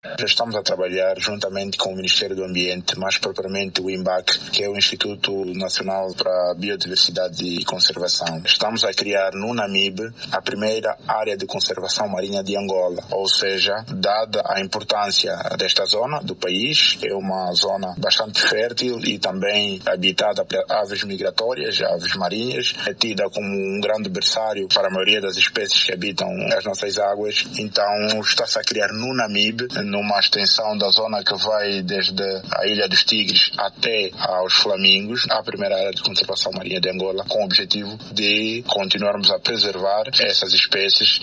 Já estamos a trabalhar juntamente com o Ministério do Ambiente, mais propriamente o INBAC, que é o Instituto Nacional para a Biodiversidade e Conservação. Estamos a criar no Namibe a primeira área de conservação marinha de Angola, ou seja, dada a importância desta zona do país, é uma zona bastante fértil e também habitada por aves migratórias, aves marinhas, é tida como um grande berçário para a maioria das espécies que habitam as nossas águas. Então está-se a criar no Namibe, numa extensão da zona que vai desde a Ilha dos Tigres até aos Flamingos, a primeira área de conservação marinha de Angola, com o objetivo de continuarmos a preservar essas espécies